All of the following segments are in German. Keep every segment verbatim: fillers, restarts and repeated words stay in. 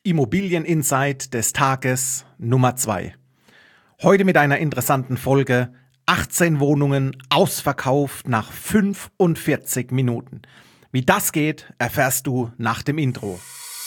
Immobilien-Insight des Tages Nummer zwei. Heute mit einer interessanten Folge. achtzehn Wohnungen ausverkauft nach fünfundvierzig Minuten. Wie das geht, erfährst du nach dem Intro.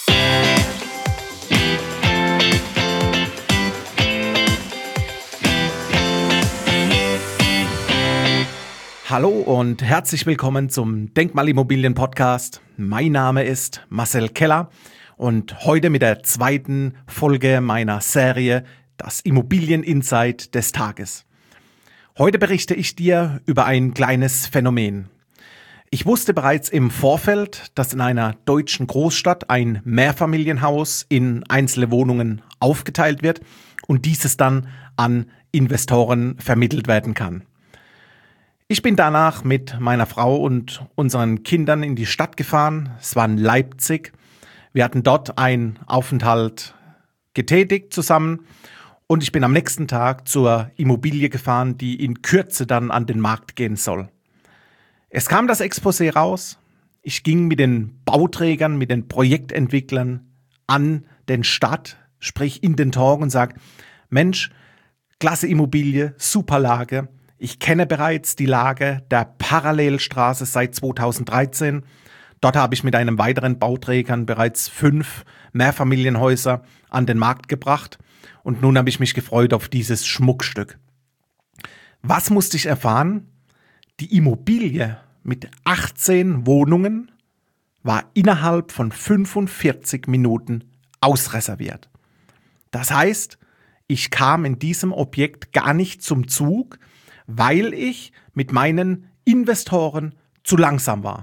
Hallo und herzlich willkommen zum Denkmalimmobilien-Podcast. Mein Name ist Marcel Keller und heute mit der zweiten Folge meiner Serie Das Immobilien-Insight des Tages. Heute berichte ich dir über ein kleines Phänomen. Ich wusste bereits im Vorfeld, dass in einer deutschen Großstadt ein Mehrfamilienhaus in einzelne Wohnungen aufgeteilt wird und dieses dann an Investoren vermittelt werden kann. Ich bin danach mit meiner Frau und unseren Kindern in die Stadt gefahren. Es war in Leipzig. Wir hatten dort einen Aufenthalt getätigt zusammen und ich bin am nächsten Tag zur Immobilie gefahren, die in Kürze dann an den Markt gehen soll. Es kam das Exposé raus. Ich ging mit den Bauträgern, mit den Projektentwicklern an den Start, sprich in den Talk und sage, Mensch, klasse Immobilie, super Lage. Ich kenne bereits die Lage der Parallelstraße seit zweitausenddreizehn. Dort habe ich mit einem weiteren Bauträgern bereits fünf Mehrfamilienhäuser an den Markt gebracht. Und nun habe ich mich gefreut auf dieses Schmuckstück. Was musste ich erfahren? Die Immobilie mit achtzehn Wohnungen war innerhalb von fünfundvierzig Minuten ausreserviert. Das heißt, ich kam in diesem Objekt gar nicht zum Zug, weil ich mit meinen Investoren zu langsam war.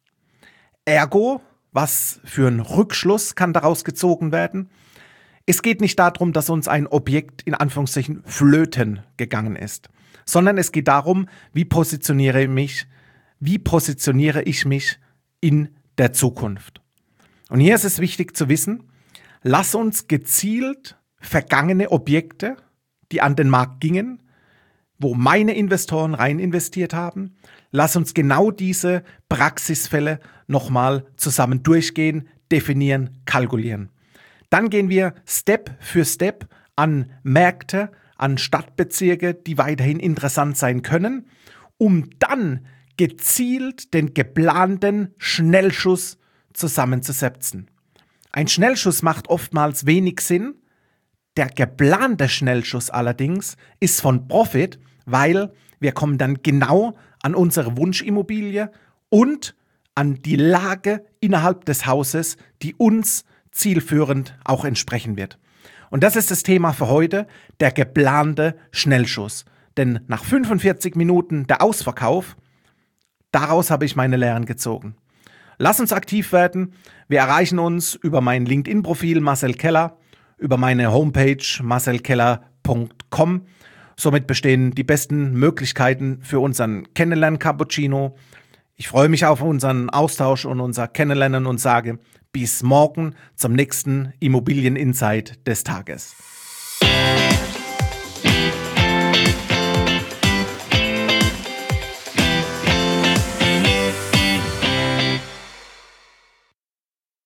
Ergo, was für ein Rückschluss kann daraus gezogen werden? Es geht nicht darum, dass uns ein Objekt in Anführungszeichen flöten gegangen ist, sondern es geht darum, wie positioniere ich mich, wie positioniere ich mich in der Zukunft. Und hier ist es wichtig zu wissen, lass uns gezielt vergangene Objekte, die an den Markt gingen, wo meine Investoren rein investiert haben, lass uns genau diese Praxisfälle nochmal zusammen durchgehen, definieren, kalkulieren. Dann gehen wir Step für Step an Märkte, an Stadtbezirke, die weiterhin interessant sein können, um dann gezielt den geplanten Schnellschuss zusammenzusetzen. Ein Schnellschuss macht oftmals wenig Sinn. Der geplante Schnellschuss allerdings ist von Profit, weil wir kommen dann genau an unsere Wunschimmobilie und an die Lage innerhalb des Hauses, die uns zielführend auch entsprechen wird. Und das ist das Thema für heute, der geplante Schnellschuss. Denn nach fünfundvierzig Minuten der Ausverkauf, daraus habe ich meine Lehren gezogen. Lass uns aktiv werden. Wir erreichen uns über mein LinkedIn-Profil Marcel Keller, über meine Homepage marcel keller punkt com. Somit bestehen die besten Möglichkeiten für unseren Kennenlernen-Cappuccino. Ich freue mich auf unseren Austausch und unser Kennenlernen und sage bis morgen zum nächsten Immobilien-Insight des Tages.